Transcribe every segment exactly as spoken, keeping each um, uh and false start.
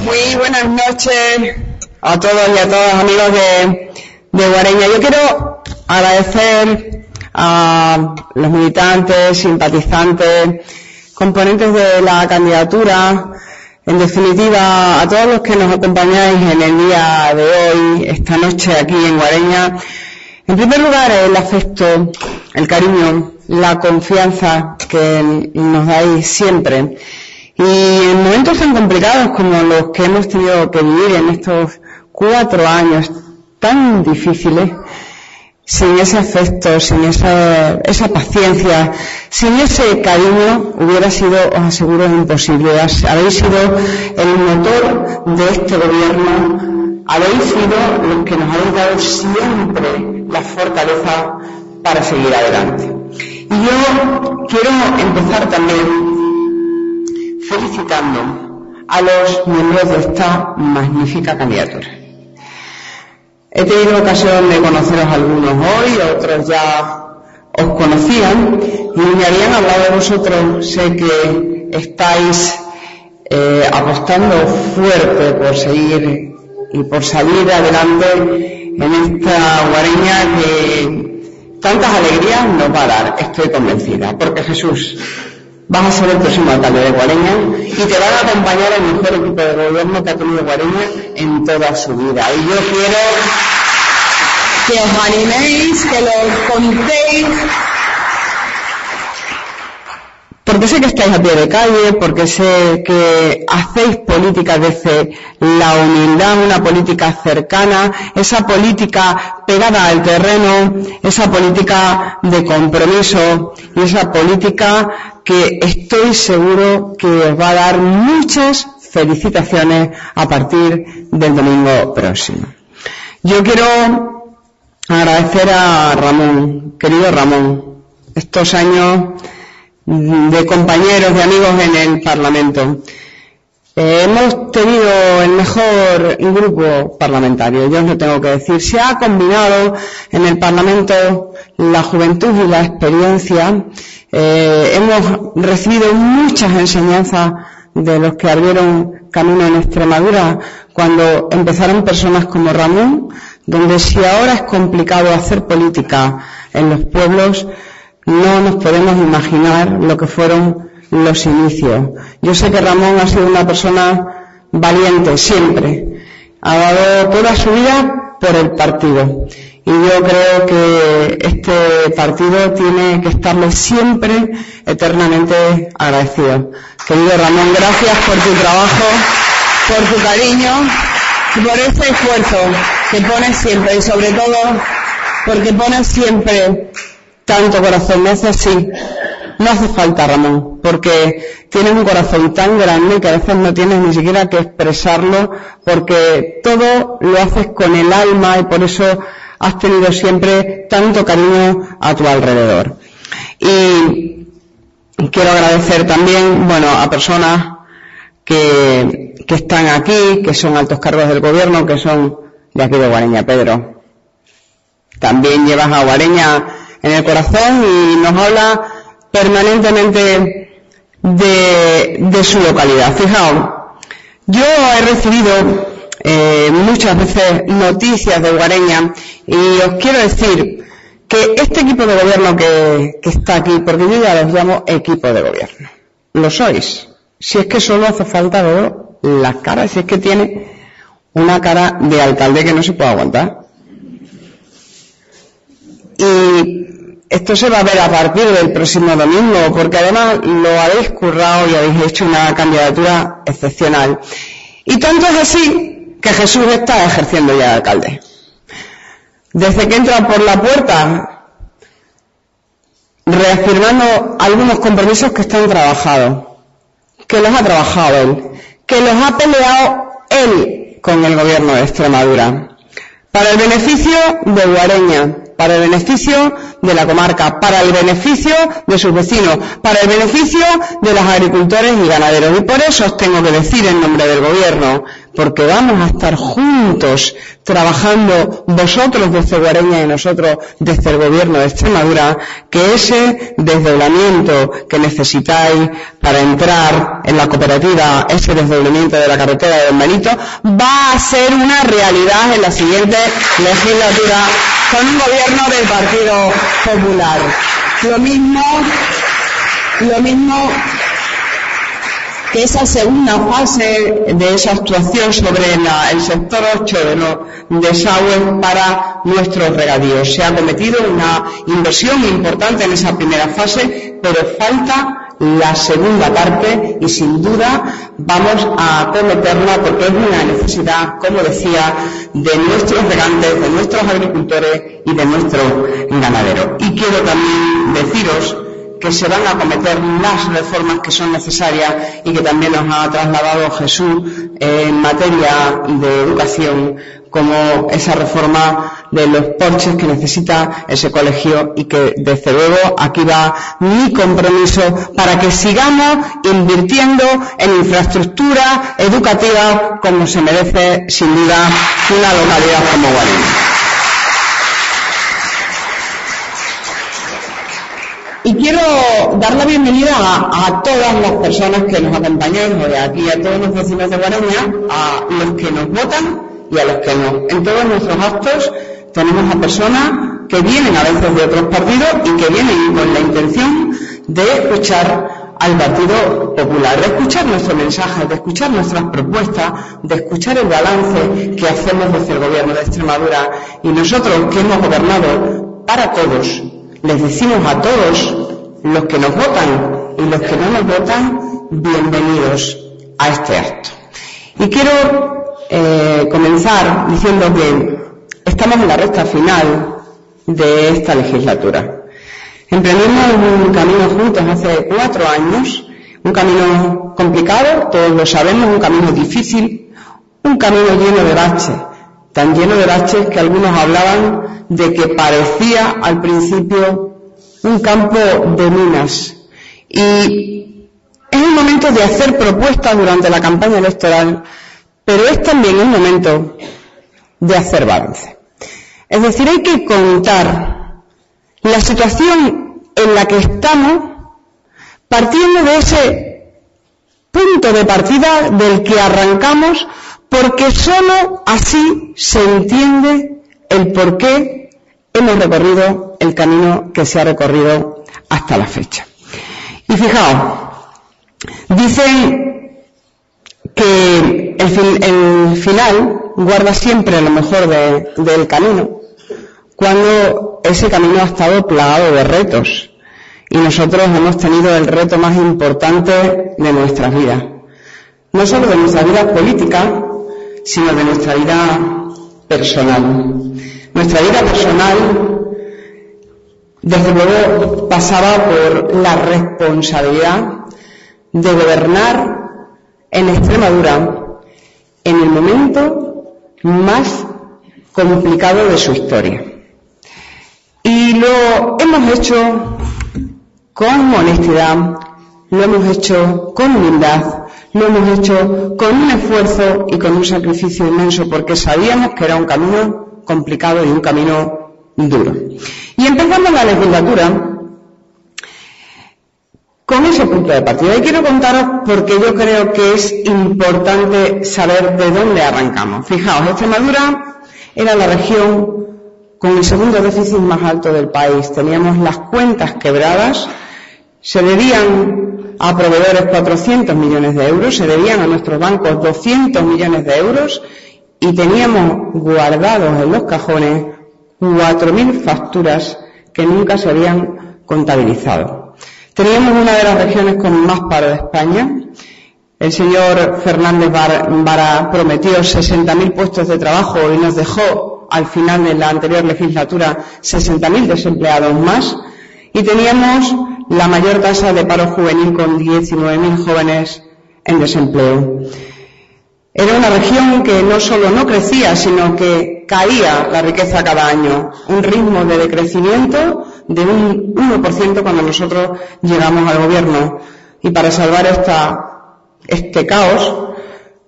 Muy buenas noches a todos y a todas, amigos de, de Guareña. Yo quiero agradecer a los militantes, simpatizantes, componentes de la candidatura, en definitiva a todos los que nos acompañáis en el día de hoy, esta noche aquí en Guareña. En primer lugar, el afecto, el cariño, la confianza que nos dais siempre. Y en momentos tan complicados como los que hemos tenido que vivir en estos cuatro años tan difíciles, sin ese afecto, sin esa, esa paciencia, sin ese cariño, hubiera sido, os aseguro, imposible. Habéis sido el motor de este gobierno, habéis sido los que nos habéis dado siempre la fortaleza para seguir adelante. Y yo quiero empezar también felicitando a los miembros de esta magnífica candidatura. He tenido ocasión de conoceros algunos hoy, otros ya os conocían y me habían hablado de vosotros. Sé que estáis eh, apostando fuerte por seguir y por salir adelante en esta Guareña que tantas alegrías nos va a dar, estoy convencida, porque Jesús, vas a ser el próximo alcalde de Guareña y te van a acompañar el mejor equipo de gobierno que ha tenido Guareña en toda su vida. Y yo quiero que os animéis, que lo contéis, porque sé que estáis a pie de calle, porque sé que hacéis política desde la humildad, una política cercana, esa política pegada al terreno, esa política de compromiso y esa política que estoy seguro que os va a dar muchas felicitaciones a partir del domingo próximo. Yo quiero agradecer a Ramón, querido Ramón, estos años de compañeros, de amigos en el Parlamento. Eh, hemos tenido el mejor grupo parlamentario, yo os lo tengo que decir. Se ha combinado en el Parlamento la juventud y la experiencia. Eh, hemos recibido muchas enseñanzas de los que abrieron camino en Extremadura cuando empezaron personas como Ramón, donde si ahora es complicado hacer política en los pueblos, no nos podemos imaginar lo que fueron los inicios. Yo sé que Ramón ha sido una persona valiente siempre, ha dado toda su vida por el partido y yo creo que este partido tiene que estarle siempre eternamente agradecido. Querido Ramón, gracias por tu trabajo, por tu cariño y por ese esfuerzo que pones siempre y sobre todo porque pones siempre tanto corazón. Me hace así, no hace falta, Ramón, porque tienes un corazón tan grande que a veces no tienes ni siquiera que expresarlo, porque todo lo haces con el alma y por eso has tenido siempre tanto cariño a tu alrededor. Y quiero agradecer también, bueno, a personas que, que están aquí, que son altos cargos del gobierno, que son de aquí de Guareña. Pedro, también llevas a Guareña en el corazón y nos habla permanentemente de, de su localidad. Fijaos, yo he recibido eh, muchas veces noticias de Guareña y os quiero decir que este equipo de gobierno que, que está aquí, porque yo ya los llamo equipo de gobierno, lo sois. Si es que solo hace falta ver las caras, si es que tiene una cara de alcalde que no se puede aguantar. Y esto se va a ver a partir del próximo domingo, porque además lo habéis currado y habéis hecho una candidatura excepcional. Y tanto es así que Jesús está ejerciendo ya de alcalde. Desde que entra por la puerta, reafirmando algunos compromisos que están trabajados, que los ha trabajado él, que los ha peleado él con el gobierno de Extremadura, para el beneficio de Guareña, para el beneficio de la comarca, para el beneficio de sus vecinos, para el beneficio de los agricultores y ganaderos. Y por eso os tengo que decir en nombre del gobierno, porque vamos a estar juntos trabajando, vosotros desde Guareña y nosotros desde el Gobierno de Extremadura, que ese desdoblamiento que necesitáis para entrar en la cooperativa, ese desdoblamiento de la carretera de Don Benito, va a ser una realidad en la siguiente legislatura con un gobierno del Partido Popular. Lo mismo, lo mismo que esa segunda fase de esa actuación sobre la, el sector ocho de los desagües para nuestros regadíos. Se ha cometido una inversión importante en esa primera fase, pero falta la segunda parte y sin duda vamos a acometerla porque es una necesidad, como decía, de nuestros regantes, de nuestros agricultores y de nuestros ganaderos. Y quiero también deciros que se van a acometer las reformas que son necesarias y que también nos ha trasladado Jesús en materia de educación, como esa reforma de los porches que necesita ese colegio y que desde luego aquí va mi compromiso para que sigamos invirtiendo en infraestructura educativa como se merece sin duda una localidad como Guareña. Y quiero dar la bienvenida a, a todas las personas que nos acompañan hoy aquí, a todos los vecinos de Guareña, a los que nos votan y a los que no. En todos nuestros actos tenemos a personas que vienen a veces de otros partidos y que vienen con la intención de escuchar al Partido Popular, de escuchar nuestros mensajes, de escuchar nuestras propuestas, de escuchar el balance que hacemos desde el Gobierno de Extremadura. Y nosotros, que hemos gobernado para todos, les decimos a todos los que nos votan y los que no nos votan, bienvenidos a este acto. Y quiero eh, comenzar diciendo que estamos en la recta final de esta legislatura. Emprendimos un camino juntos hace cuatro años, un camino complicado, todos lo sabemos, un camino difícil, un camino lleno de baches, tan lleno de baches que algunos hablaban de que parecía al principio un campo de minas. Y es el momento de hacer propuestas durante la campaña electoral, pero es también el momento de hacer balance. Es decir, hay que contar la situación en la que estamos partiendo de ese punto de partida del que arrancamos, porque solo así se entiende el por qué hemos recorrido el camino que se ha recorrido hasta la fecha. Y fijaos, dicen que el, fin, el final guarda siempre lo mejor de, del camino, cuando ese camino ha estado plagado de retos. Y nosotros hemos tenido el reto más importante de nuestras vidas. No solo de nuestra vida política, sino de nuestra vida personal. Nuestra vida personal, desde luego, pasaba por la responsabilidad de gobernar en Extremadura en el momento más complicado de su historia. Y lo hemos hecho con honestidad, lo hemos hecho con humildad, lo hemos hecho con un esfuerzo y con un sacrificio inmenso, porque sabíamos que era un camino complicado y un camino duro. Y empezamos la legislatura con ese punto de partida. Y quiero contaros porque yo creo que es importante saber de dónde arrancamos. Fijaos, Extremadura era la región con el segundo déficit más alto del país. Teníamos las cuentas quebradas, se debían a proveedores cuatrocientos millones de euros, se debían a nuestros bancos doscientos millones de euros y teníamos guardados en los cajones cuatro mil facturas que nunca se habían contabilizado. Teníamos una de las regiones con más paro de España. El señor Fernández Vara prometió sesenta mil puestos de trabajo y nos dejó al final de la anterior legislatura sesenta mil desempleados más. Y teníamos la mayor tasa de paro juvenil con diecinueve mil jóvenes en desempleo. Era una región que no solo no crecía, sino que caía la riqueza cada año. Un ritmo de decrecimiento de un uno por ciento cuando nosotros llegamos al gobierno. Y para salvar esta, este caos,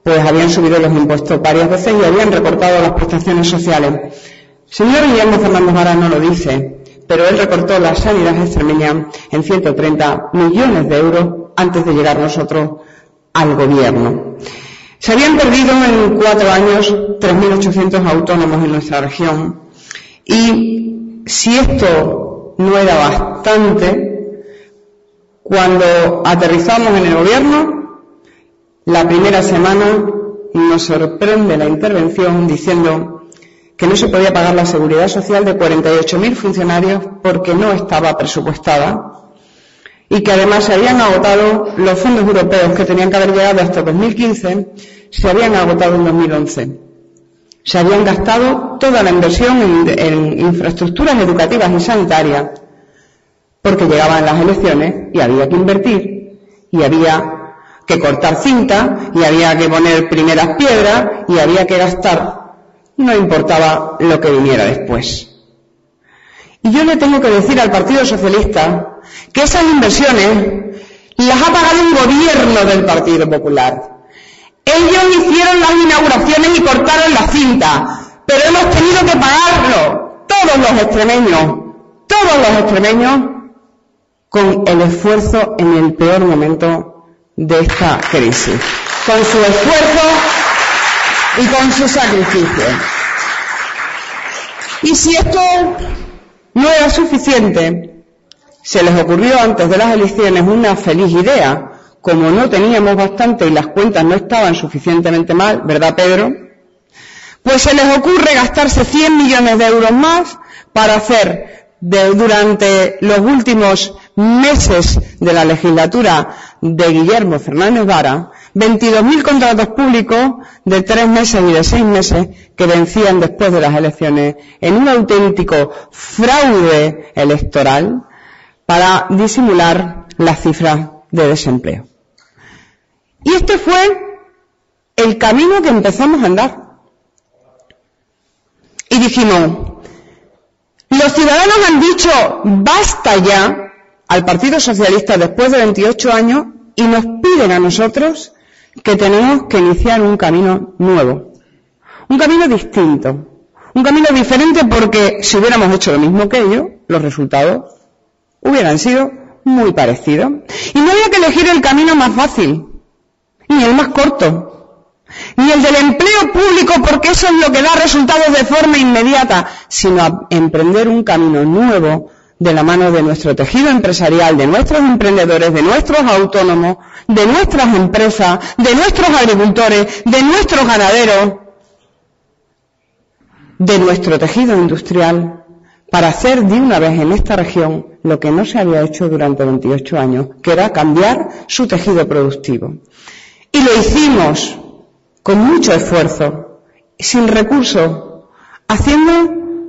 pues habían subido los impuestos varias veces y habían recortado las prestaciones sociales. El señor Guillermo Fernández Vara no lo dice, pero él recortó la sanidad extremeña en ciento treinta millones de euros antes de llegar nosotros al gobierno. Se habían perdido en cuatro años tres mil ochocientos autónomos en nuestra región, y si esto no era bastante, cuando aterrizamos en el gobierno, la primera semana nos sorprende la intervención diciendo que no se podía pagar la seguridad social de cuarenta y ocho mil funcionarios porque no estaba presupuestada, y que además se habían agotado los fondos europeos que tenían que haber llegado hasta dos mil quince, se habían agotado en dos mil once. Se habían gastado toda la inversión en, en infraestructuras educativas y sanitarias, porque llegaban las elecciones y había que invertir, y había que cortar cinta, y había que poner primeras piedras, y había que gastar. No importaba lo que viniera después. Y yo le tengo que decir al Partido Socialista que esas inversiones las ha pagado un gobierno del Partido Popular. Ellos hicieron las inauguraciones y cortaron la cinta, pero hemos tenido que pagarlo, todos los extremeños, todos los extremeños, con el esfuerzo en el peor momento de esta crisis, con su esfuerzo y con su sacrificio. Y si esto no era suficiente, se les ocurrió antes de las elecciones una feliz idea. Como no teníamos bastante y las cuentas no estaban suficientemente mal, ¿verdad, Pedro? Pues se les ocurre gastarse cien millones de euros más para hacer de, durante los últimos meses de la legislatura de Guillermo Fernández Vara, veintidós mil contratos públicos de tres meses y de seis meses que vencían después de las elecciones en un auténtico fraude electoral para disimular las cifras de desempleo. Y este fue el camino que empezamos a andar. Y dijimos, los ciudadanos han dicho basta ya al Partido Socialista después de veintiocho años y nos piden a nosotros que tenemos que iniciar un camino nuevo, un camino distinto, un camino diferente, porque si hubiéramos hecho lo mismo que ellos, los resultados hubieran sido muy parecidos. Y no había que elegir el camino más fácil, ni el más corto, ni el del empleo público, porque eso es lo que da resultados de forma inmediata, sino a emprender un camino nuevo de la mano de nuestro tejido empresarial, de nuestros emprendedores, de nuestros autónomos, de nuestras empresas, de nuestros agricultores, de nuestros ganaderos, de nuestro tejido industrial, para hacer de una vez en esta región lo que no se había hecho durante veintiocho años, que era cambiar su tejido productivo. Y lo hicimos con mucho esfuerzo, sin recursos, haciendo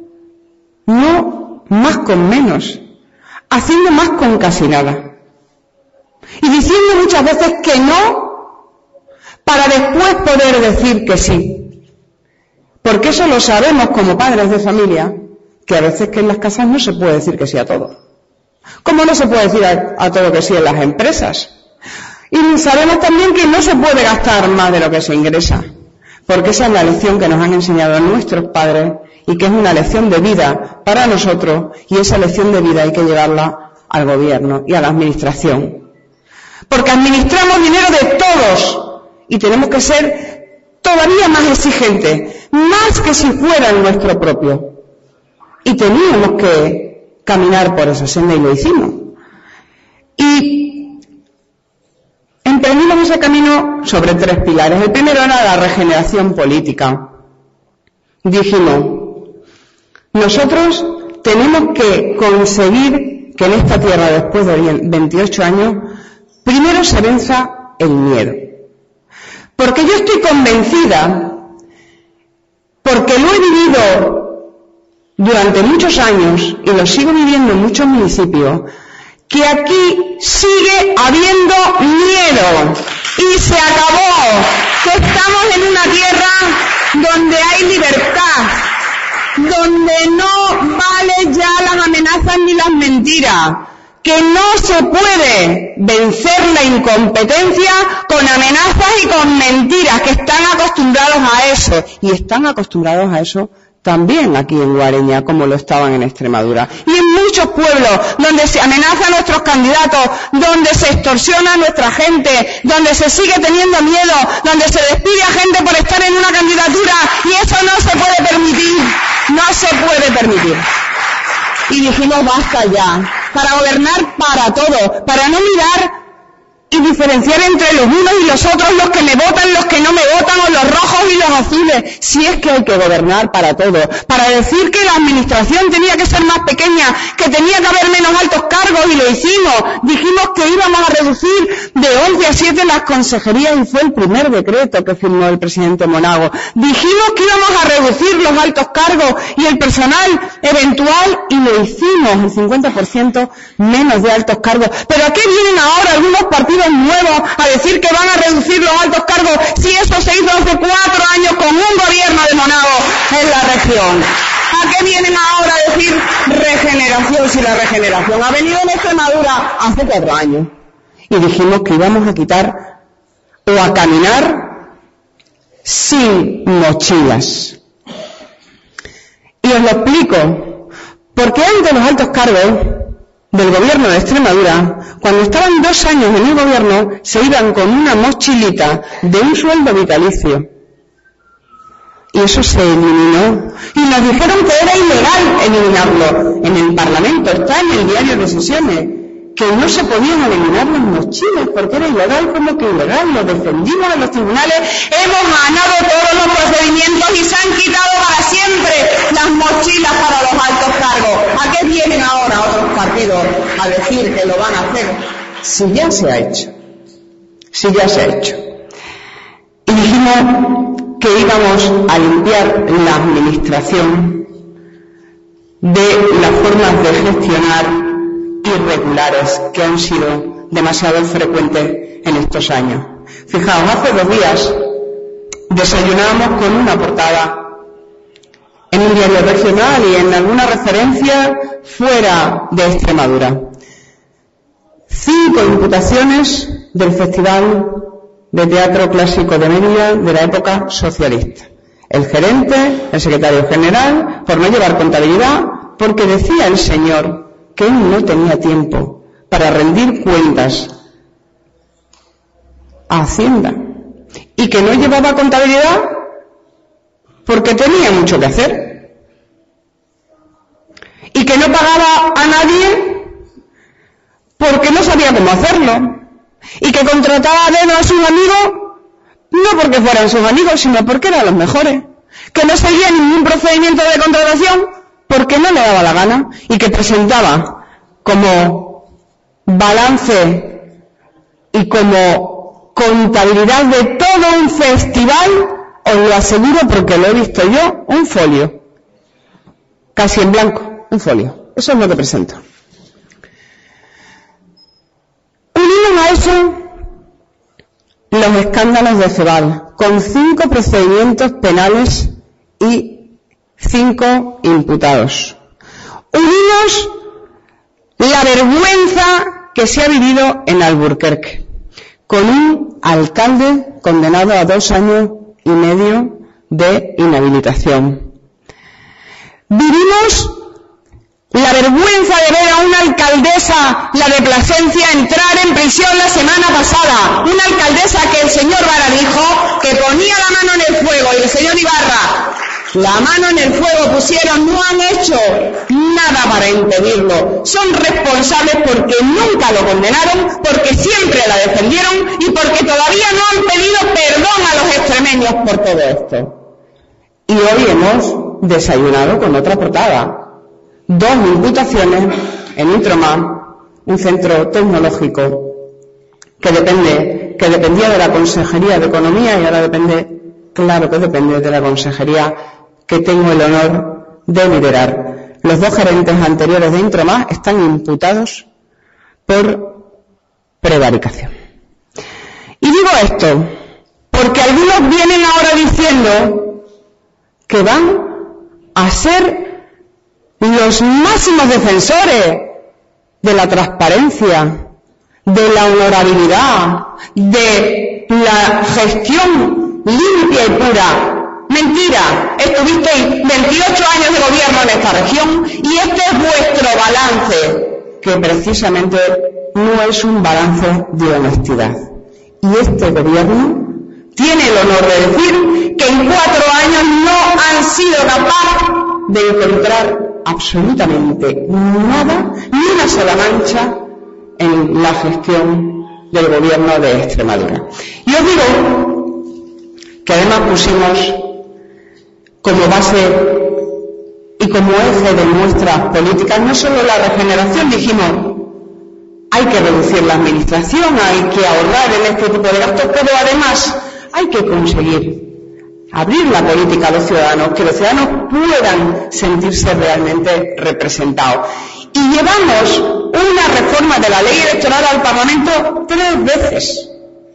no más con menos, haciendo más con casi nada. Y diciendo muchas veces que no, para después poder decir que sí. Porque eso lo sabemos como padres de familia, que a veces que en las casas no se puede decir que sí a todo. Como no se puede decir a, a todo que sí en las empresas. Y sabemos también que no se puede gastar más de lo que se ingresa, porque esa es la lección que nos han enseñado nuestros padres y que es una lección de vida para nosotros, y esa lección de vida hay que llevarla al gobierno y a la administración. Porque administramos dinero de todos y tenemos que ser todavía más exigentes, más que si fuera nuestro propio. Y teníamos que caminar por esa senda y lo hicimos. Y emprendimos ese camino sobre tres pilares. El primero era la regeneración política. Dijimos, nosotros tenemos que conseguir que en esta tierra, después de veintiocho años, primero se venza el miedo. Porque yo estoy convencida, porque lo he vivido durante muchos años y lo sigo viviendo en muchos municipios, que aquí sigue habiendo miedo y se acabó, que estamos en una tierra donde hay libertad, donde no vale ya las amenazas ni las mentiras, que no se puede vencer la incompetencia con amenazas y con mentiras, que están acostumbrados a eso, y están acostumbrados a eso también aquí en Guareña, como lo estaban en Extremadura. Y en muchos pueblos donde se amenaza a nuestros candidatos, donde se extorsiona a nuestra gente, donde se sigue teniendo miedo, donde se despide a gente por estar en una candidatura, y eso no se puede permitir, no se puede permitir. Y dijimos basta ya, para gobernar para todos, para no mirar y diferenciar entre los unos y los otros, los que me votan, los que no me votan, o los rojos y los azules. Si es que hay que gobernar para todos, para decir que la administración tenía que ser más pequeña, que tenía que haber menos altos cargos, y lo hicimos. Dijimos que íbamos a reducir de once a siete las consejerías, y fue el primer decreto que firmó el presidente Monago. Dijimos que íbamos a reducir los altos cargos y el personal eventual, y lo hicimos, el cincuenta por ciento menos de altos cargos. ¿Pero a qué vienen ahora algunos partidos nuevos a decir que van a reducir los altos cargos, si eso se hizo hace cuatro años con un gobierno de Monago en la región? ¿A qué vienen ahora a decir regeneración, si la regeneración ha venido en Extremadura hace cuatro años? Y dijimos que íbamos a quitar o a caminar sin mochilas. Y os lo explico, porque antes los altos cargos del gobierno de Extremadura, cuando estaban dos años en el gobierno, se iban con una mochilita de un sueldo vitalicio. Y eso se eliminó. Y nos dijeron que era ilegal eliminarlo. En el Parlamento está en el diario de sesiones, que no se podían eliminar las mochilas porque era ilegal. Como que ilegal, lo defendimos en los tribunales, hemos ganado todos los procedimientos y se han quitado para siempre las mochilas para los altos cargos. ¿A qué vienen ahora otros partidos a decir que lo van a hacer? Si ya se ha hecho, si ya se ha hecho. Y dijimos que íbamos a limpiar la administración de las formas de gestionar irregulares que han sido demasiado frecuentes en estos años. Fijaos, hace dos días desayunábamos con una portada en un diario regional y en alguna referencia fuera de Extremadura. Cinco imputaciones del Festival de Teatro Clásico de Mérida de la época socialista. El gerente, el secretario general, por no llevar contabilidad, porque decía el señor que él no tenía tiempo para rendir cuentas a Hacienda y que no llevaba contabilidad porque tenía mucho que hacer y que no pagaba a nadie porque no sabía cómo hacerlo y que contrataba a dedo a sus amigos no porque fueran sus amigos sino porque eran los mejores, que no seguía ningún procedimiento de contratación porque no le daba la gana y que presentaba como balance y como contabilidad de todo un festival, os lo aseguro porque lo he visto yo, un folio, casi en blanco, un folio. Eso es lo que presento. Unimos a eso los escándalos de Ceval, con cinco procedimientos penales y cinco imputados. Unimos la vergüenza que se ha vivido en Alburquerque, con un alcalde condenado a dos años y medio de inhabilitación. Vivimos la vergüenza de ver a una alcaldesa, la de Plasencia, entrar en prisión la semana pasada. Una alcaldesa que el señor Vara dijo que ponía la mano en el fuego, y el señor Ibarra, la mano en el fuego pusieron, no han hecho nada para impedirlo. Son responsables porque nunca lo condenaron, porque siempre la defendieron y porque todavía no han pedido perdón a los extremeños por todo esto. Y hoy hemos desayunado con otra portada. Dos imputaciones en Intromar, un centro tecnológico que depende, que dependía de la Consejería de Economía y ahora depende, claro que depende de la Consejería que tengo el honor de liderar. Los dos gerentes anteriores de Intromar están imputados por prevaricación. Y digo esto porque algunos vienen ahora diciendo que van a ser los máximos defensores de la transparencia, de la honorabilidad, de la gestión limpia y pura. Mentira, estuvisteis veintiocho años de gobierno en esta región y este es vuestro balance, que precisamente no es un balance de honestidad. Y este gobierno tiene el honor de decir que en cuatro años no han sido capaces de encontrar absolutamente nada, ni una sola mancha en la gestión del gobierno de Extremadura. Y os digo que además pusimos como base y como eje de nuestras políticas no solo la regeneración, dijimos hay que reducir la administración, hay que ahorrar en este tipo de gastos, pero además hay que conseguir abrir la política a los ciudadanos, que los ciudadanos puedan sentirse realmente representados. Y llevamos una reforma de la ley electoral al Parlamento tres veces.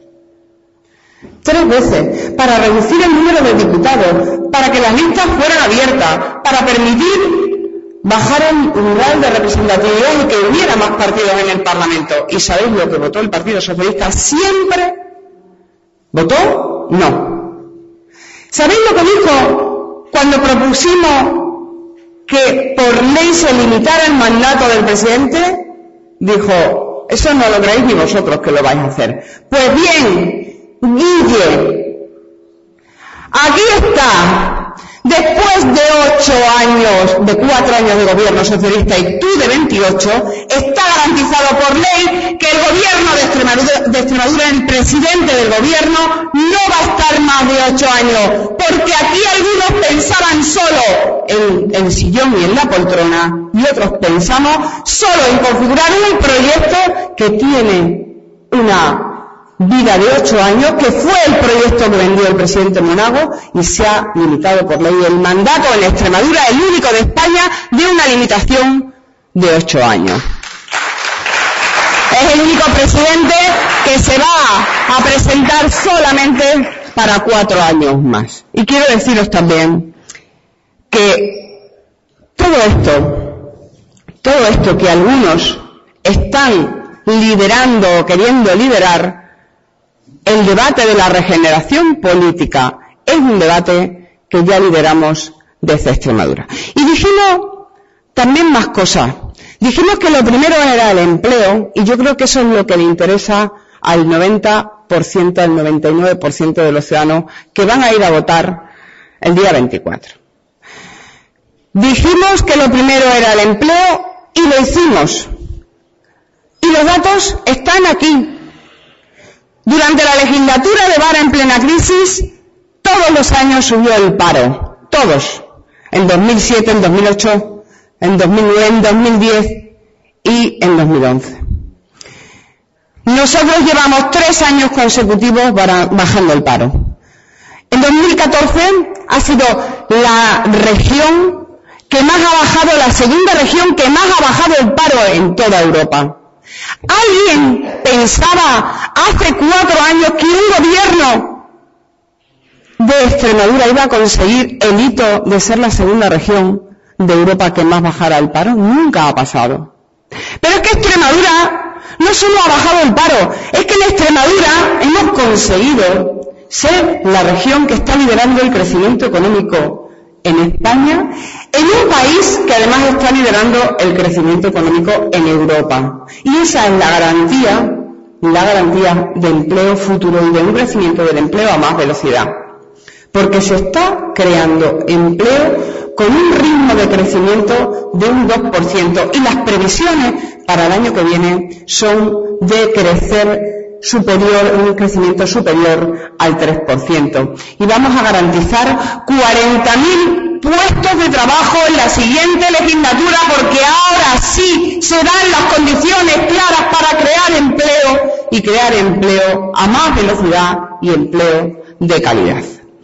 Tres veces, para reducir el número de diputados, para que las listas fueran abiertas, para permitir bajar el umbral de representatividad y que hubiera más partidos en el Parlamento. ¿Y sabéis lo que votó el Partido Socialista? Siempre votó no. ¿Sabéis lo que dijo cuando propusimos que por ley se limitara el mandato del presidente? Dijo, eso no lo creéis ni vosotros que lo vais a hacer. Pues bien, Guille, aquí está, después de ocho años, de cuatro años de gobierno socialista y tú de veintiocho, está garantizado por ley que el gobierno de Extremadura, de Extremadura, el presidente del gobierno, no va a estar más de ocho años, porque aquí algunos pensaban solo en el sillón y en la poltrona, y otros pensamos solo en configurar un proyecto que tiene una vida de ocho años, que fue el proyecto que vendió el presidente Monago y se ha limitado por ley el mandato en Extremadura, el único de España, de una limitación de ocho años. Es el único presidente que se va a presentar solamente para cuatro años más. Y quiero deciros también que todo esto, todo esto que algunos están liderando o queriendo liderar, el debate de la regeneración política es un debate que ya lideramos desde Extremadura. Y dijimos también más cosas. Dijimos que lo primero era el empleo, y yo creo que eso es lo que le interesa al noventa por ciento, al noventa y nueve por ciento de los ciudadanos que van a ir a votar el día veinticuatro. Dijimos que lo primero era el empleo y lo hicimos. Y los datos están aquí. Durante la legislatura de Vara en plena crisis, todos los años subió el paro. Todos. En dos mil siete, en dos mil ocho, en dos mil nueve, en dos mil diez y en dos mil once. Nosotros llevamos tres años consecutivos bajando el paro. En dos mil catorce ha sido la región que más ha bajado, la segunda región que más ha bajado el paro en toda Europa. ¿Alguien pensaba hace cuatro años que un gobierno de Extremadura iba a conseguir el hito de ser la segunda región de Europa que más bajara el paro? Nunca ha pasado. Pero es que Extremadura no solo ha bajado el paro, es que en Extremadura hemos conseguido ser la región que está liderando el crecimiento económico en España, en un país que además está liderando el crecimiento económico en Europa. Y esa es la garantía, la garantía de empleo futuro y de un crecimiento del empleo a más velocidad. Porque se está creando empleo con un ritmo de crecimiento de un dos por ciento y las previsiones para el año que viene son de crecer superior, un crecimiento superior al tres por ciento. Y vamos a garantizar cuarenta mil puestos de trabajo en la siguiente legislatura, porque ahora sí se dan las condiciones claras para crear empleo y crear empleo a más velocidad y empleo de calidad.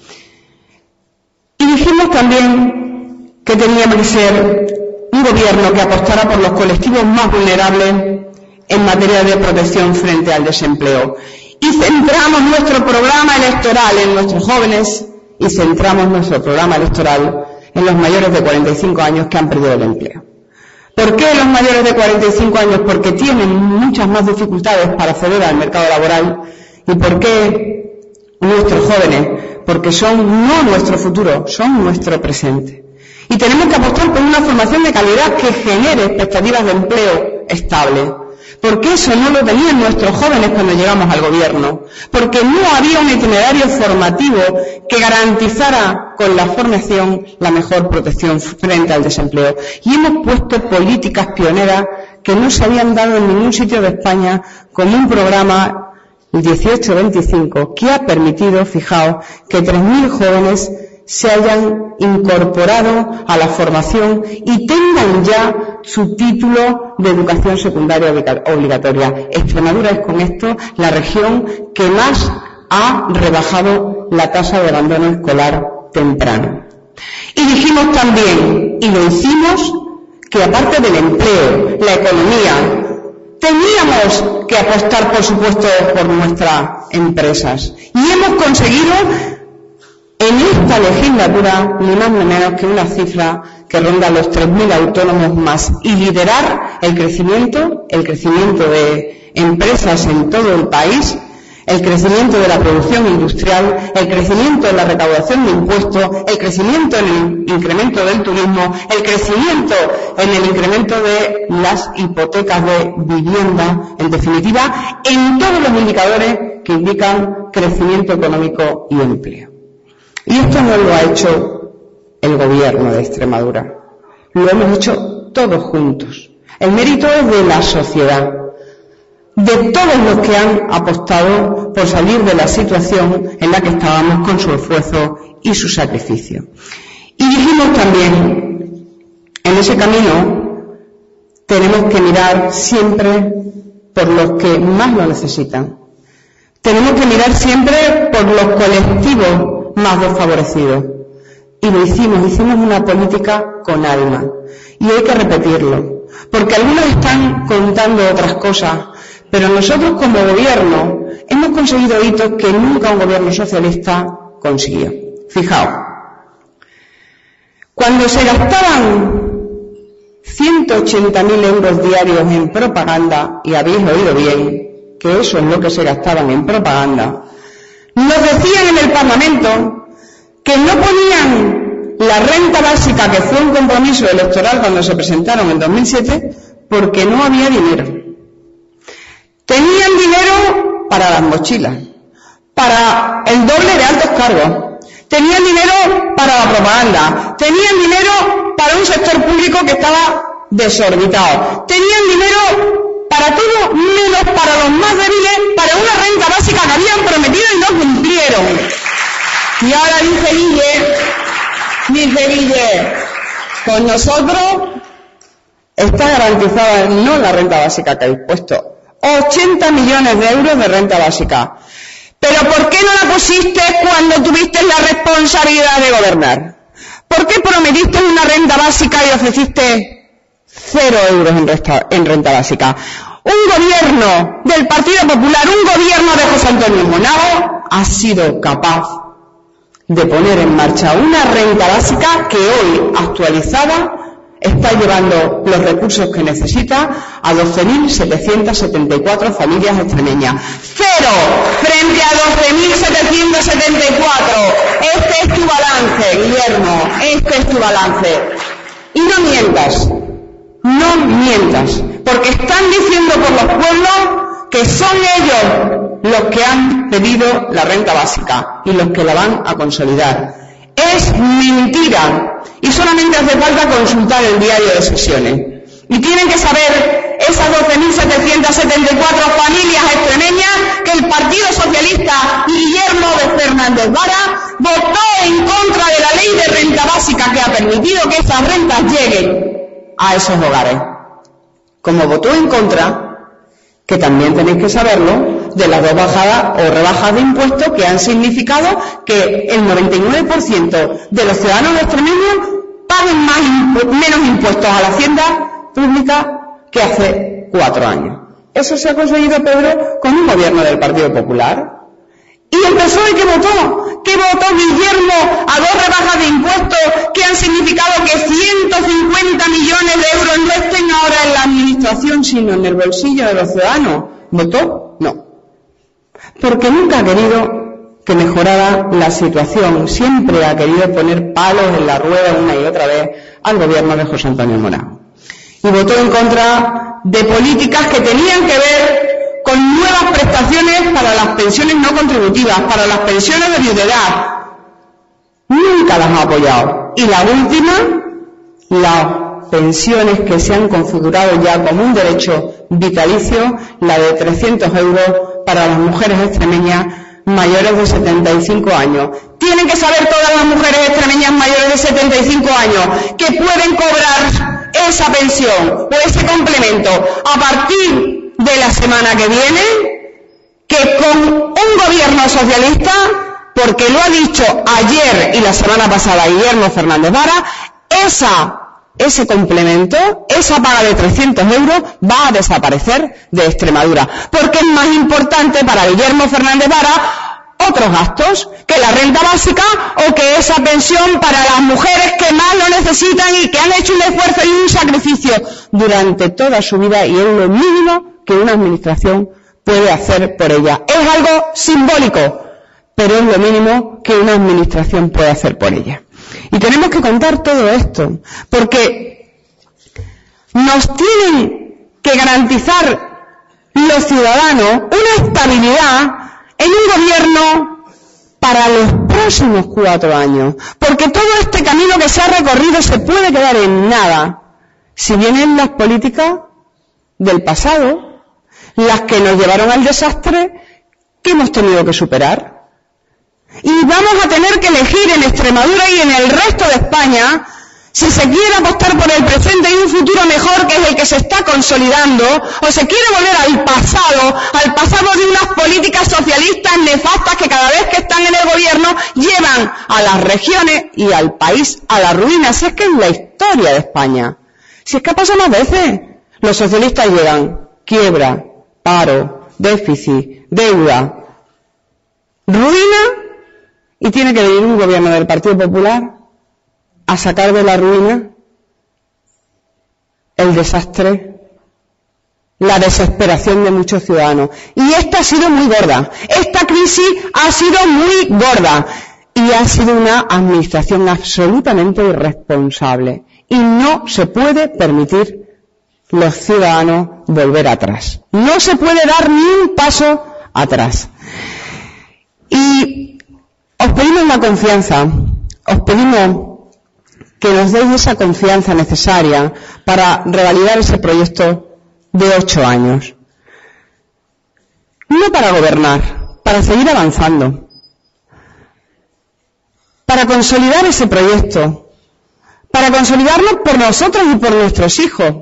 Y dijimos también que teníamos que ser un gobierno que apostara por los colectivos más vulnerables en materia de protección frente al desempleo. Y centramos nuestro programa electoral en nuestros jóvenes y centramos nuestro programa electoral en los mayores de cuarenta y cinco años que han perdido el empleo. ¿Por qué los mayores de cuarenta y cinco años? Porque tienen muchas más dificultades para acceder al mercado laboral. ¿Y por qué nuestros jóvenes? Porque son no nuestro futuro, son nuestro presente. Y tenemos que apostar por una formación de calidad que genere expectativas de empleo estable. Porque eso no lo tenían nuestros jóvenes cuando llegamos al gobierno. Porque no había un itinerario formativo que garantizara con la formación la mejor protección frente al desempleo. Y hemos puesto políticas pioneras que no se habían dado en ningún sitio de España, como un programa, el dieciocho veinticinco, que ha permitido, fijaos, que tres mil jóvenes se hayan incorporado a la formación y tengan ya su título de educación secundaria obligatoria. Extremadura es con esto la región que más ha rebajado la tasa de abandono escolar temprano. Y dijimos también, y lo hicimos, que aparte del empleo, la economía, teníamos que apostar, por supuesto, por nuestras empresas. Y hemos conseguido en esta legislatura ni más ni menos que una cifra que ronda los tres mil autónomos más y liderar el crecimiento, el crecimiento de empresas en todo el país, el crecimiento de la producción industrial, el crecimiento en la recaudación de impuestos, el crecimiento en el incremento del turismo, el crecimiento en el incremento de las hipotecas de vivienda, en definitiva, en todos los indicadores que indican crecimiento económico y empleo. Y esto no lo ha hecho el gobierno de Extremadura, lo hemos hecho todos juntos. El mérito es de la sociedad, de todos los que han apostado por salir de la situación en la que estábamos con su esfuerzo y su sacrificio. Y dijimos también, en ese camino tenemos que mirar siempre por los que más lo necesitan. Tenemos que mirar siempre por los colectivos más desfavorecidos. Y lo hicimos, hicimos una política con alma. Y hay que repetirlo, porque algunos están contando otras cosas, pero nosotros como gobierno hemos conseguido hitos que nunca un gobierno socialista consiguió. Fijaos, cuando se gastaban ciento ochenta mil euros diarios en propaganda, y habéis oído bien que eso es lo que se gastaban en propaganda, nos decían en el Parlamento que no ponían la renta básica, que fue un compromiso electoral cuando se presentaron en dos mil siete, porque no había dinero. Tenían dinero para las mochilas, para el doble de altos cargos, tenían dinero para la propaganda, tenían dinero para un sector público que estaba desorbitado, tenían dinero para todo menos para los más débiles, para una renta básica que habían prometido y no cumplieron. Y ahora dice Guille, dice Guille, con nosotros está garantizada no la renta básica que habéis puesto, ochenta millones de euros de renta básica. Pero ¿por qué no la pusiste cuando tuviste la responsabilidad de gobernar? ¿Por qué prometiste una renta básica y ofreciste cero euros en, resta, en renta básica? Un gobierno del Partido Popular, un gobierno de José Antonio Monago, ha sido capaz de poner en marcha una renta básica que hoy, actualizada, está llevando los recursos que necesita a doce mil setecientas setenta y cuatro familias extremeñas. Cero frente a doce mil setecientas setenta y cuatro. Este es tu balance, Guillermo, este es tu balance. Y no mientas, no mientas, porque están diciendo por los pueblos que son ellos los que han pedido la renta básica y los que la van a consolidar. Es mentira, y solamente hace falta consultar el diario de sesiones. Y tienen que saber esas doce mil setecientas setenta y cuatro familias extremeñas que el Partido Socialista y Guillermo de Fernández Vara votó en contra de la ley de renta básica que ha permitido que esas rentas lleguen a esos hogares. Como votó en contra, que también tenéis que saberlo, de las dos bajadas o rebajas de impuestos que han significado que el noventa y nueve por ciento de los ciudadanos extremeños paguen más impu- menos impuestos a la hacienda pública que hace cuatro años. Eso se ha conseguido, Pedro, con un gobierno del Partido Popular. Y el P S O E, ¿qué votó? ¿Qué votó Guillermo a dos rebajas de impuestos que han significado que ciento cincuenta millones de euros no estén administración, sino en el bolsillo de los ciudadanos. ¿Votó? No. Porque nunca ha querido que mejorara la situación. Siempre ha querido poner palos en la rueda una y otra vez al gobierno de José Antonio Morán. Y votó en contra de políticas que tenían que ver con nuevas prestaciones para las pensiones no contributivas, para las pensiones de viudedad. Nunca las ha apoyado. Y la última, las pensiones que se han configurado ya como un derecho vitalicio, la de trescientos euros para las mujeres extremeñas mayores de setenta y cinco años. Tienen que saber todas las mujeres extremeñas mayores de setenta y cinco años que pueden cobrar esa pensión o ese complemento a partir de la semana que viene, que con un gobierno socialista, porque lo ha dicho ayer y la semana pasada Guillermo Fernández Vara, esa, ese complemento, esa paga de trescientos euros va a desaparecer de Extremadura, porque es más importante para Guillermo Fernández Vara otros gastos que la renta básica o que esa pensión para las mujeres que más lo necesitan y que han hecho un esfuerzo y un sacrificio durante toda su vida, y es lo mínimo que una administración puede hacer por ella. Es algo simbólico, pero es lo mínimo que una administración puede hacer por ella. Y tenemos que contar todo esto, porque nos tienen que garantizar los ciudadanos una estabilidad en un gobierno para los próximos cuatro años, porque todo este camino que se ha recorrido se puede quedar en nada si vienen las políticas del pasado, las que nos llevaron al desastre que hemos tenido que superar. Y vamos a tener que elegir en Extremadura y en el resto de España si se quiere apostar por el presente y un futuro mejor, que es el que se está consolidando, o se quiere volver al pasado, al pasado de unas políticas socialistas nefastas que cada vez que están en el gobierno llevan a las regiones y al país a la ruina. Si es que es la historia de España. Si es que ha pasado más veces. Los socialistas llegan quiebra, paro, déficit, deuda, ruina, y tiene que venir un gobierno del Partido Popular a sacar de la ruina el desastre, la desesperación de muchos ciudadanos. Y esta ha sido muy gorda, esta crisis ha sido muy gorda y ha sido una administración absolutamente irresponsable, y no se puede permitir los ciudadanos volver atrás. No se puede dar ni un paso atrás. Y os pedimos la confianza, os pedimos que nos deis esa confianza necesaria para revalidar ese proyecto de ocho años. No para gobernar, para seguir avanzando, para consolidar ese proyecto, para consolidarlo por nosotros y por nuestros hijos,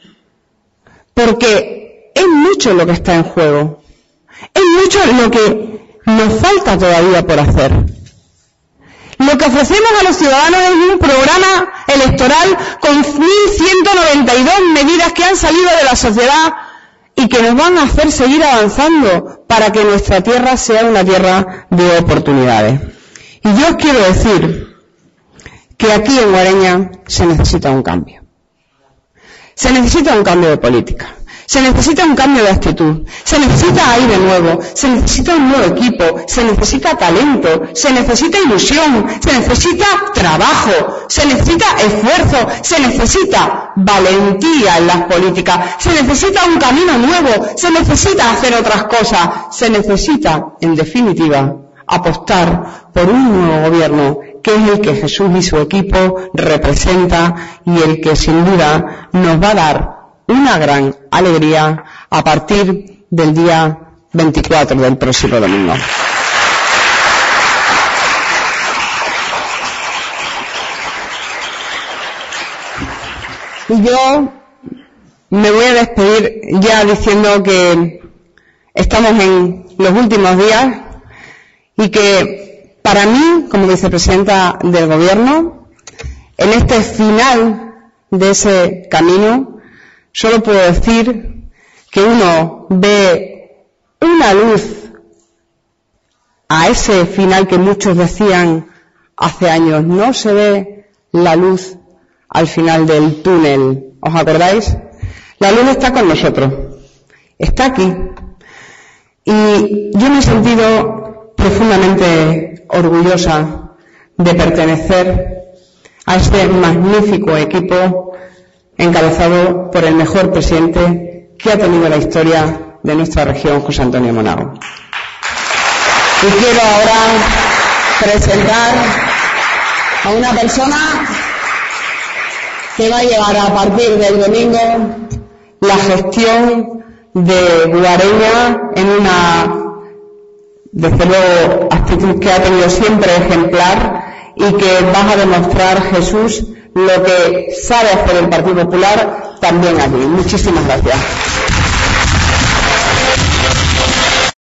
porque es mucho lo que está en juego, es mucho lo que nos falta todavía por hacer. Lo que ofrecemos a los ciudadanos es un programa electoral con mil ciento noventa y dos medidas que han salido de la sociedad y que nos van a hacer seguir avanzando para que nuestra tierra sea una tierra de oportunidades. Y yo os quiero decir que aquí en Guareña se necesita un cambio. Se necesita un cambio de política. Se necesita un cambio de actitud, se necesita aire nuevo, se necesita un nuevo equipo, se necesita talento, se necesita ilusión, se necesita trabajo, se necesita esfuerzo, se necesita valentía en las políticas, se necesita un camino nuevo, se necesita hacer otras cosas, se necesita, en definitiva, apostar por un nuevo gobierno que es el que Jesús y su equipo representa y el que sin duda nos va a dar una gran alegría a partir del día veinticuatro del próximo domingo. Y yo me voy a despedir ya diciendo que estamos en los últimos días y que para mí, como vicepresidenta del Gobierno, en este final de ese camino, solo puedo decir que uno ve una luz a ese final que muchos decían hace años. No se ve la luz al final del túnel. ¿Os acordáis? La luz está con nosotros, está aquí. Y yo me he sentido profundamente orgullosa de pertenecer a este magnífico equipo encabezado por el mejor presidente que ha tenido la historia de nuestra región, José Antonio Monago. Y quiero ahora presentar a una persona que va a llevar a partir del domingo la gestión de Guareña en una, desde luego, actitud que ha tenido siempre ejemplar y que vas a demostrar, Jesús, lo que sabe hacer el Partido Popular también allí. Muchísimas gracias.